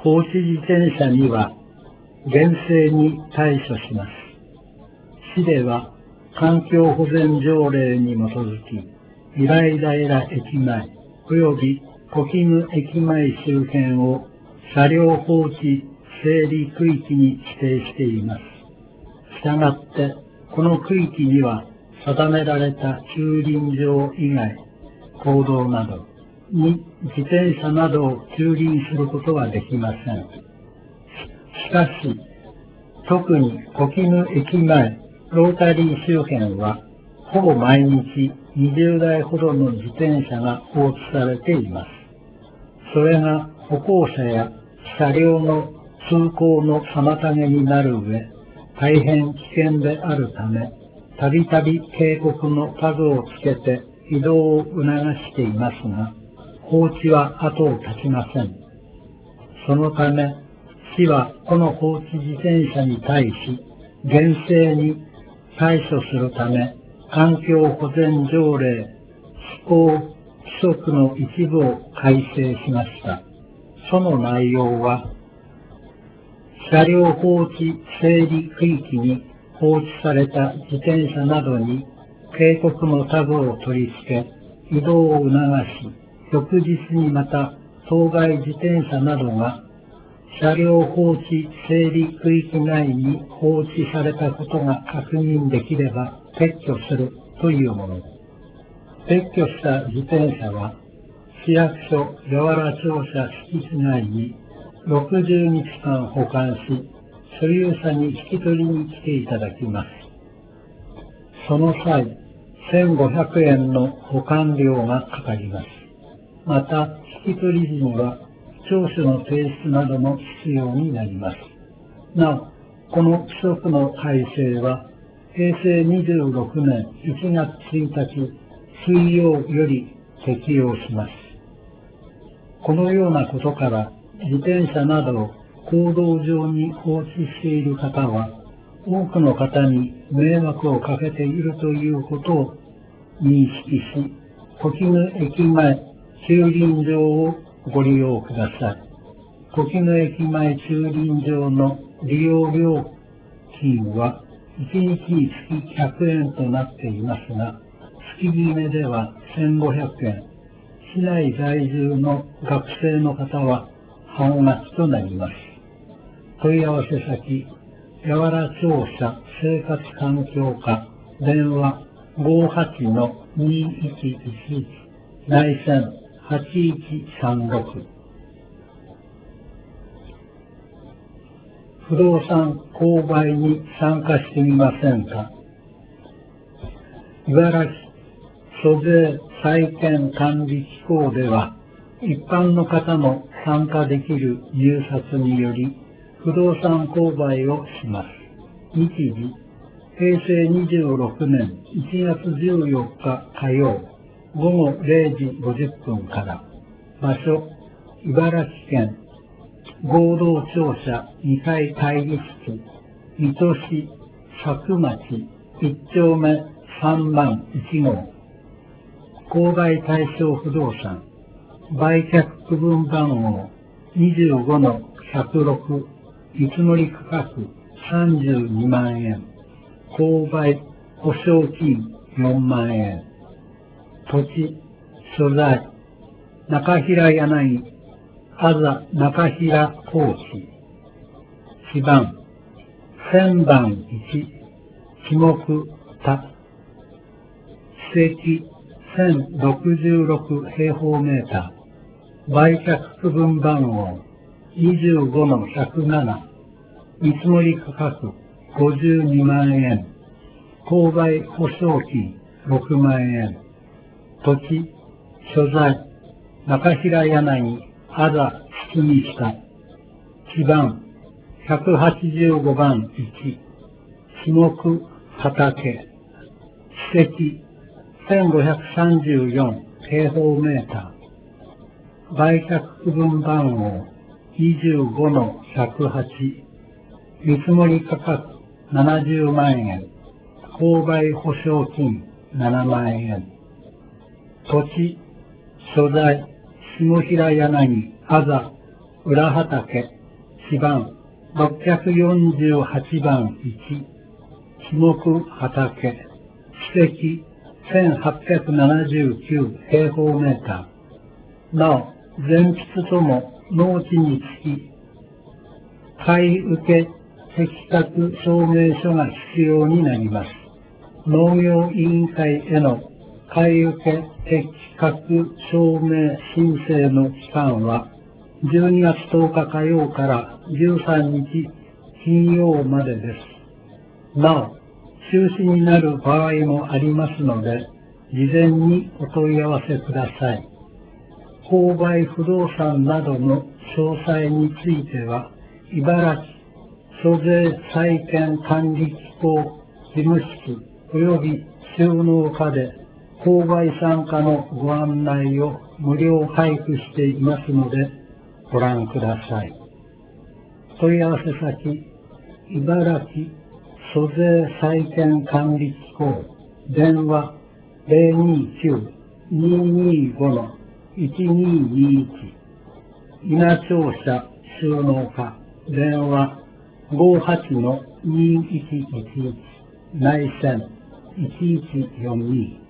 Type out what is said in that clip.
放置自転車には厳正に対処します。市では環境保全条例に基づき、イライラ駅前及び小絹駅前周辺を車両放置整理区域に指定しています。したがって、この区域には定められた駐輪場以外、公道などに自転車などを駐輪することはできません。しかし、特に小絹駅前ロータリー周辺は、ほぼ毎日20台ほどの自転車が放置されています。それが歩行者や車両の通行の妨げになる上、大変危険であるため、たびたび警告のタグをつけて移動を促していますが、放置は後を絶ちません。そのため、市はこの放置自転車に対し、厳正に対処するため、環境保全条例施行規則の一部を改正しました。その内容は、車両放置整理区域に放置された自転車などに警告のタグを取り付け、移動を促し、翌日にまた当該自転車などが車両放置整理区域内に放置されたことが確認できれば撤去するというものです。撤去した自転車は、市役所八原庁舎敷地内に60日間保管し、所有者に引き取りに来ていただきます。その際、1500円の保管料がかかります。また、引き取り時には、調書の提出なども必要になります。なお、この規則の改正は、平成26年1月1日水曜より適用します。このようなことから、自転車などを公道上に放置している方は、多くの方に迷惑をかけているということを認識し、小絹駅前駐輪場をご利用ください。小絹駅前駐輪場の利用料金は1日につき100円となっていますが、月決めでは1500円、市内在住の学生の方は半額となります。問い合わせ先、八原庁舎生活環境課、電話 58-2111 内線8136。不動産購買に参加してみませんか？茨城租税債権管理機構では、一般の方も参加できる入札により、不動産購買をします。日時、平成26年1月14日火曜、午後0時50分から。場所、茨城県合同庁舎2階会議室、水戸市佐久町1丁目3番1号。購買対象不動産、売却区分番号 25-106、見積もり価格32万円、購買保証金4万円。土地、所在、中平柳、あざ中平高地。地番、1000番1、地目田。地積1066平方メーター。売却区分番号 25-107。見積もり価格52万円。購買保証金6万円。土地、所在、中平柳、あざ堤下。地番、185番1。地目畑。地積、1534平方メーター。売却区分番号 25-108。見積もり価格70万円。購買保証金7万円。土地、所在、下平柳、あざ、裏畑、 1番、648番1、樹木畑、史跡1879平方メーター。なお、全筆とも農地につき、買い受け適格証明書が必要になります。農業委員会への買い受け適格証明申請の期間は、12月10日火曜から13日金曜までです。なお、中止になる場合もありますので、事前にお問い合わせください。購買不動産などの詳細については、茨城租税債権管理機構事務室及び収納課で購買参加のご案内を無料配布していますので、ご覧ください。問い合わせ先、茨城租税債権管理機構、電話 029-225-1221、稲庁舎収納課、電話 58-2111、内線1142